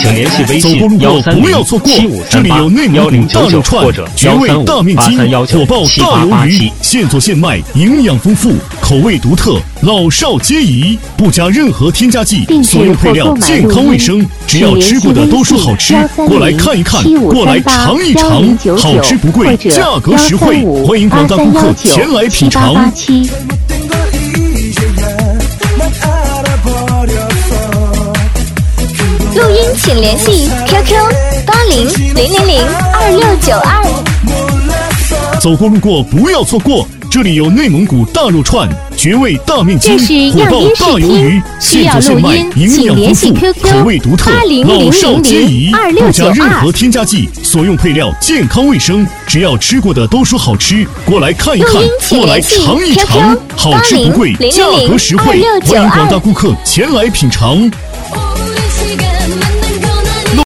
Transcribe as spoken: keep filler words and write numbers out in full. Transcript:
请联系微走过路信幺三过不要零错过七五， 这里三八有内蒙古幺零九九大肉串或者、 绝味幺三五大面筋、 八三幺九火爆七大鱿鱼八八七， 现做现卖，营养丰富，口味独特，老少皆宜，不加任何添加剂， 定制所用配料或购买健康卫生，只要吃过的都说好吃。过来看一看，过来尝一尝，好吃不贵，价格实惠，欢迎广大顾客前来品尝。 录音请联系 Q Q 八零零零零二六九二。 走过路过不要错过，这里有内蒙古大肉串、绝味大面筋、火爆大鱿鱼，现做现卖，营养丰富，口味独特，老少皆宜，不加任何添加剂，所用配料健康卫生，只要吃过的都说好吃。过来看一看，过来尝一尝，好吃不贵，价格实惠，欢迎广大顾客前来品尝。